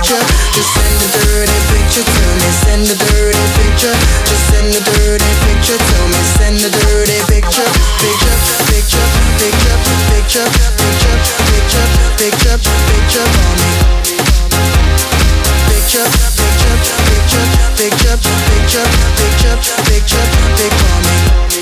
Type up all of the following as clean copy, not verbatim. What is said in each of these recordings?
picture. Just send a dirty picture to me. Send a dirty picture. Just send a dirty picture to me. Send a dirty picture. Picture, picture, picture, picture, picture, picture, picture, picture for me. Picture, picture, picture, picture, picture, picture, picture, picture for me.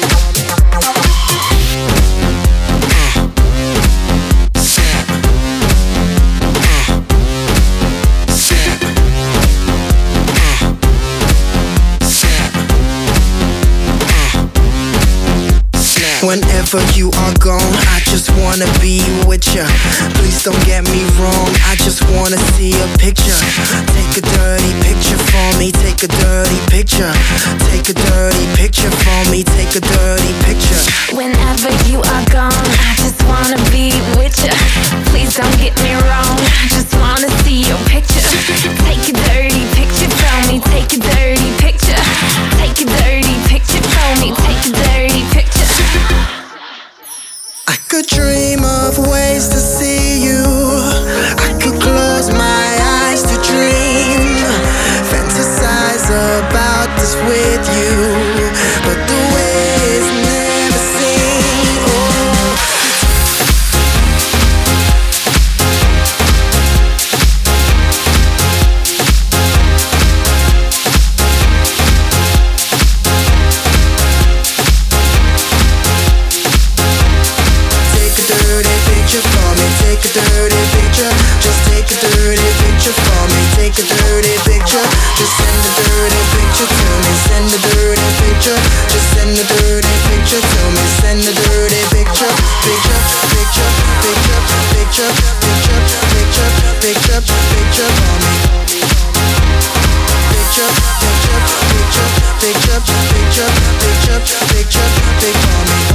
Whenever you are gone, I just wanna be with ya. Please don't get me wrong, I just wanna see a picture. Take a dirty picture for me, take a dirty picture. Take a dirty picture for me, take a dirty picture. Whenever you are gone, I just wanna be with ya. Please don't get me wrong, I just wanna see your picture. Take a dirty picture for me, take a dirty picture. Take a dirty picture for me, take a dirty picture. I could dream of ways to see you. I could close my eyes to dream, fantasize about this with you. But the way is never seen. Oh. Take a dirty picture, just take a dirty picture for me. Take a dirty picture, just send a dirty picture to me. Send a dirty picture, just send a dirty picture to me. Send a dirty picture, picture, picture, picture, picture, picture, picture, picture, picture for me. Picture, picture, picture, picture, picture, picture, picture, picture for me.